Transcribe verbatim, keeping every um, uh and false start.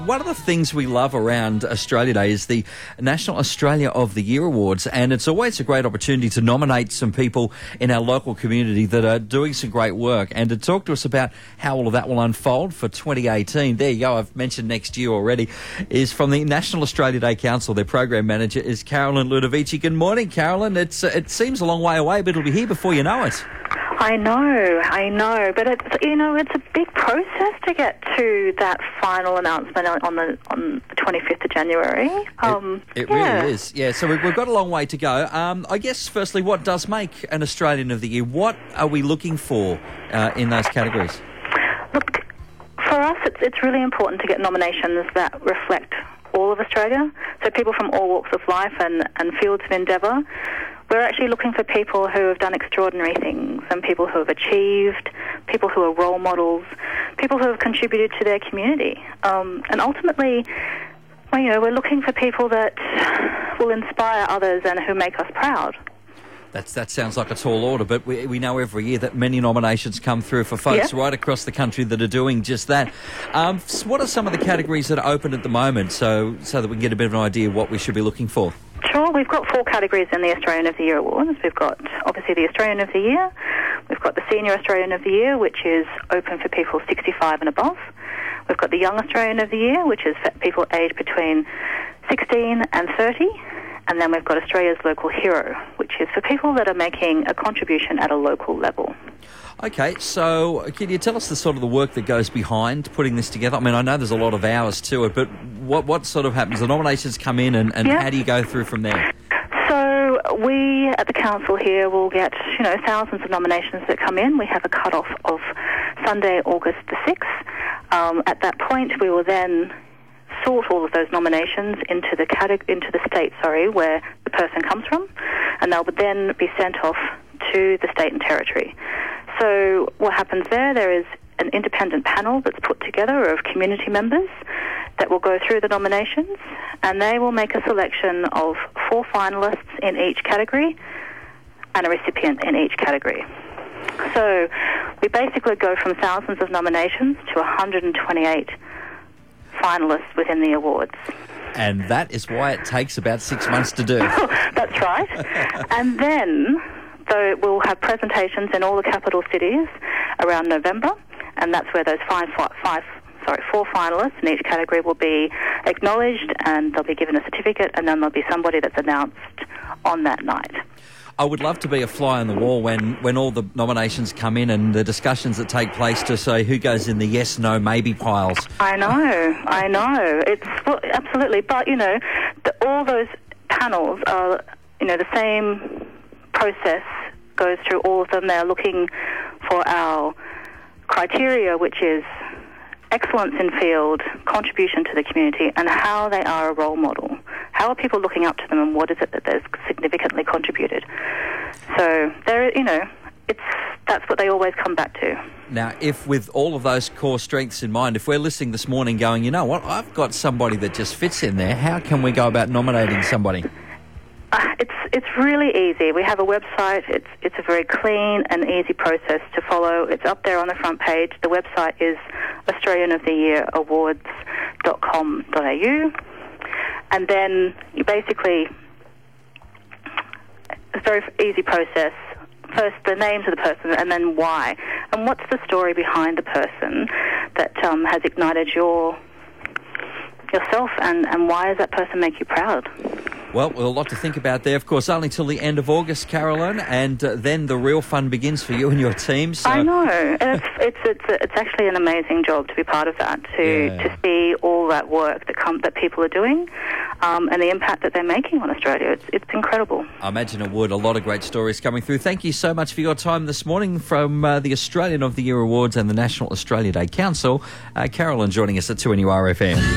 One of the things we love around Australia Day is the National Australia of the Year Awards, and it's always a great opportunity to nominate some people in our local community that are doing some great work, and to talk to us about how all of that will unfold for twenty eighteen. There you go, I've mentioned next year already, is from the National Australia Day Council. Their program manager is Carolyn Ludovici. Good morning, Carolyn. It's uh, it seems a long way away, but it'll be here before you know it. I know, I know, but it's you know it's a big process to get to that final announcement on the on the twenty-fifth of January. Um, it it yeah. really is, yeah. So we've, we've got a long way to go. Um, I guess, firstly, what does make an Australian of the Year? What are we looking for uh, in those categories? Look, for us, it's it's really important to get nominations that reflect all of Australia. So people from all walks of life and, and fields of endeavour. We're actually looking for people who have done extraordinary things, and people who have achieved, people who are role models, people who have contributed to their community. Um, and ultimately, well, you know, we're looking for people that will inspire others and who make us proud. That's, that sounds like a tall order, but we, we know every year that many nominations come through for folks yeah. right across the country that are doing just that. Um, so what are some of the categories that are open at the moment, so so that we can get a bit of an idea of what we should be looking for? Sure, we've got four categories in the Australian of the Year Awards. We've got, obviously, the Australian of the Year. We've got the Senior Australian of the Year, which is open for people sixty-five and above. We've got the Young Australian of the Year, which is for people aged between sixteen and thirty. And then we've got Australia's Local Hero, which is for people that are making a contribution at a local level. Okay, so can you tell us the sort of the work that goes behind putting this together? I mean, I know there's a lot of hours to it, but what what sort of happens? The nominations come in, and, and yeah. how do you go through from there? So we at the council here will get, you know, thousands of nominations that come in. We have a cut-off of Sunday, August the sixth. Um, at that point, we will then sort all of those nominations into the categ- into the state, sorry, where the person comes from, and they'll then be sent off to the state and territory. So what happens there, there is an independent panel that's put together of community members that will go through the nominations, and they will make a selection of four finalists in each category and a recipient in each category. So we basically go from thousands of nominations to one hundred twenty-eight finalists within the awards. And that is why it takes about six months to do. That's right. And then, though, we'll have presentations in all the capital cities around November, and that's where those five, five, sorry, four finalists in each category will be acknowledged, and they'll be given a certificate, and then there'll be somebody that's announced on that night. I would love to be a fly on the wall when, when all the nominations come in and the discussions that take place to say who goes in the yes, no, maybe piles. I know, I know. It's well, absolutely, but you know, the, all those panels are, you know, the same process goes through all of them. They're looking for our criteria, which is excellence in field, contribution to the community, and how they are a role model. How are people looking up to them, and what is it that they've significantly contributed? So, there, you know, it's that's what they always come back to. Now, if with all of those core strengths in mind, if we're listening this morning going, you know what, I've got somebody that just fits in there, how can we go about nominating somebody? Uh, it's it's really easy. We have a website. It's it's a very clean and easy process to follow. It's up there on the front page. The website is australian of the year awards dot com dot a u. And then you basically, it's a very easy process. First, the names of the person, and then why. And what's the story behind the person that um, has ignited your yourself, and, and why does that person make you proud? Well, well, a lot to think about there. Of course, only till the end of August, Carolyn, and uh, then the real fun begins for you and your team. So. I know. And it's, it's it's it's actually an amazing job to be part of that, to yeah. to see all that work that come that people are doing, um, and the impact that they're making on Australia. It's it's incredible. I imagine it would. A lot of great stories coming through. Thank you so much for your time this morning from uh, the Australian of the Year Awards and the National Australia Day Council. Uh, Carolyn joining us at two N U R F M.